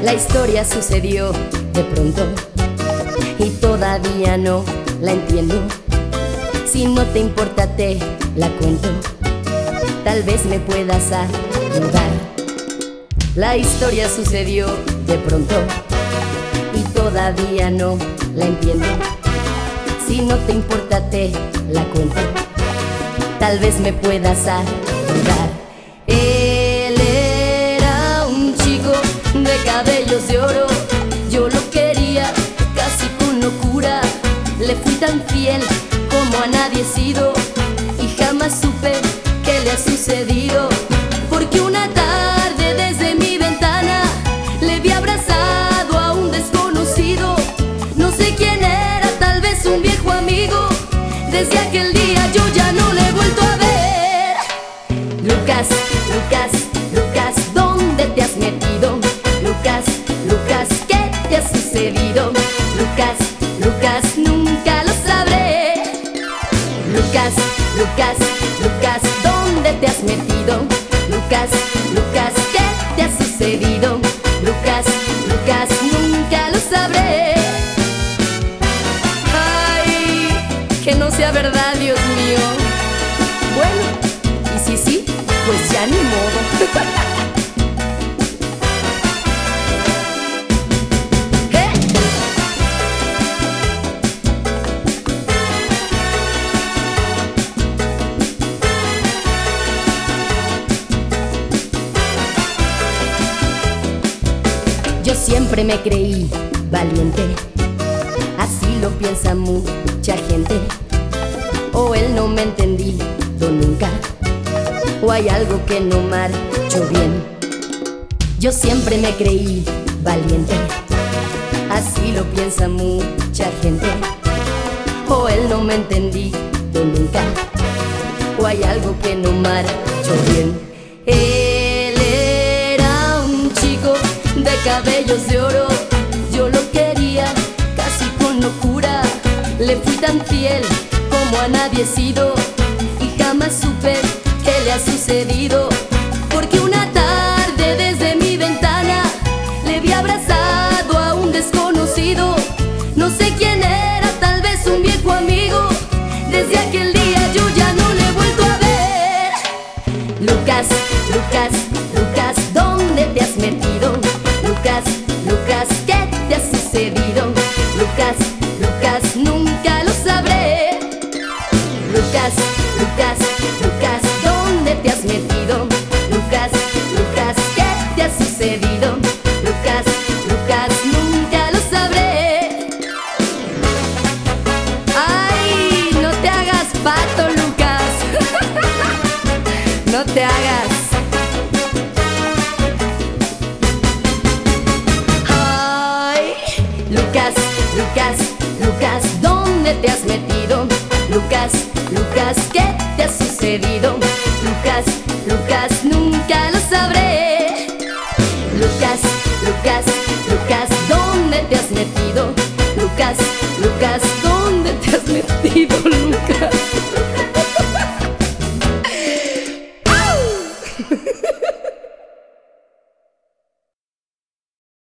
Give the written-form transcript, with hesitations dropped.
La historia sucedió de pronto y todavía no la entiendo. Si no te importa te la cuento, tal vez me puedas ayudar. La historia sucedió de pronto y todavía no la entiendo. Si no te importa te la cuento, tal vez me puedas ayudar. Él era un chico de cabellos de oro, yo lo quería casi con locura. Le fui tan fiel como a nadie he sido y jamás supe qué le ha sucedido. Porque una tarde desde mi ventana le vi abrazado a un desconocido. No sé quién era, tal vez un viejo amigo. Desde aquel día yo ya no le he vuelto a ver. Lucas, Lucas, Lucas, ¿dónde te has metido? Lucas, Lucas, ¿qué te ha sucedido? Lucas, Lucas, nunca lo sabré. Lucas, Lucas, Lucas, ¿dónde te has metido? Lucas, Lucas, ¿qué te ha sucedido? Lucas, Lucas, nunca lo sabré. Ay, que no sea verdad, Dios mío. Bueno, y si sí, pues ya ni modo. Yo siempre me creí valiente, así lo piensa mucha gente. O él no me ha entendido nunca, o hay algo que no marchó bien. Yo siempre me creí valiente, así lo piensa mucha gente. O él no me ha entendido nunca, o hay algo que no marchó bien. Él era un chico de cabellos de oro, yo lo quería casi con locura. Le fui tan fiel como a nadie he sido y jamás supe qué le ha sucedido. Porque una tarde desde mi ventana le vi abrazado a un desconocido. No sé quién era, tal vez un viejo amigo. Desde aquel día yo ya no le he vuelto a ver. Lucas, Lucas, Lucas, ¿dónde te has metido? Lucas, Lucas, ¿qué te ha sucedido? Lucas, Lucas, nunca lo sabré. Lucas, Lucas, Lucas, ¿dónde te has metido? Lucas, Lucas, ¿qué te ha sucedido? Lucas, Lucas, nunca lo sabré. Ay, no te hagas pato, Lucas. No te hagas. Lucas, Lucas, Lucas, ¿dónde te has metido? Lucas, Lucas, ¿qué te ha sucedido? Lucas, Lucas, nunca lo sabré. Lucas, Lucas, Lucas, ¿dónde te has metido? Lucas, Lucas,